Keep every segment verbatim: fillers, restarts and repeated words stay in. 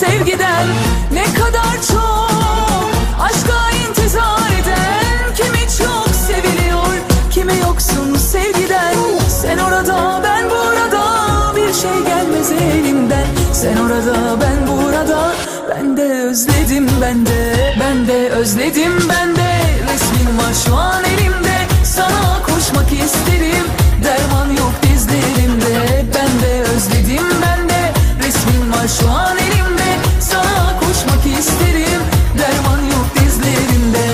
sevgiden. Ne kadar çok aşka intizar eden, kimi çok seviliyor, kimi yoksun sevgiden. Sen orada ben burada, bir şey gelmez elimden. Sen orada ben burada, ben de özledim ben de. Ben de özledim ben de, resmin var şu an elimde. Sana koşmak isterim, derman yok dizlerimde. Ben de özledim ben de, resmin var şu an elimde. Sana koşmak isterim, derman yok dizlerimde.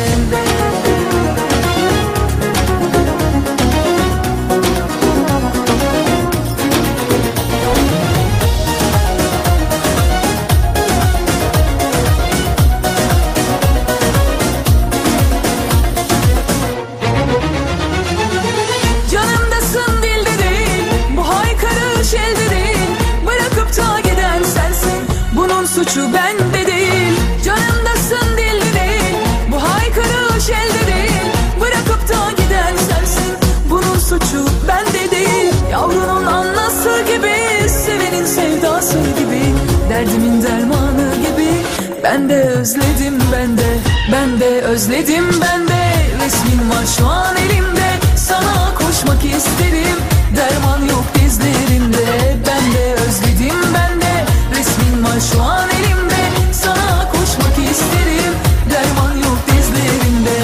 Canımdasın dilde değil, bu haykırış elde değil. Bırakıp da giden sensin, bunun suçu bende değil. Canımdasın dilde değil, bu haykırış elde değil. Bırakıp da giden sensin, bunun suçu bende değil. Yavrunun anası gibi, sevenin sevdası gibi, derdimin dermanı gibi. Ben de özledim ben de, ben de özledim ben de, resmin var şu an elimde. Sana koşmak isterim, derman yok dizlerimde. Ben de özledim ben de, resmin var şu an elimde. Sana koşmak isterim, derman yok dizlerimde.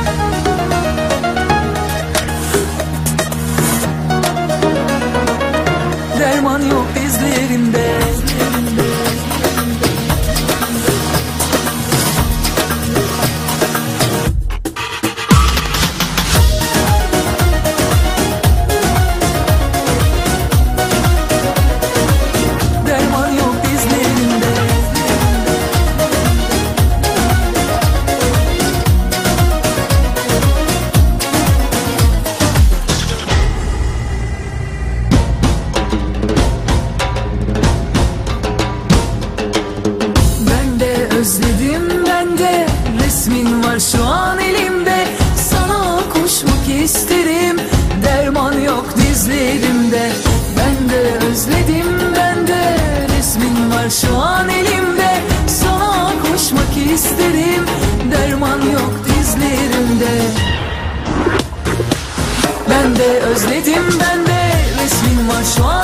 Derman yok dizlerimde. Özledim ben de, resmin var şu an elimde. Sana koşmak isterim, derman yok dizlerimde. Ben de özledim ben de, resmin var şu an elimde. Sana koşmak isterim, derman yok dizlerimde. Ben de özledim ben de, resmin var şu an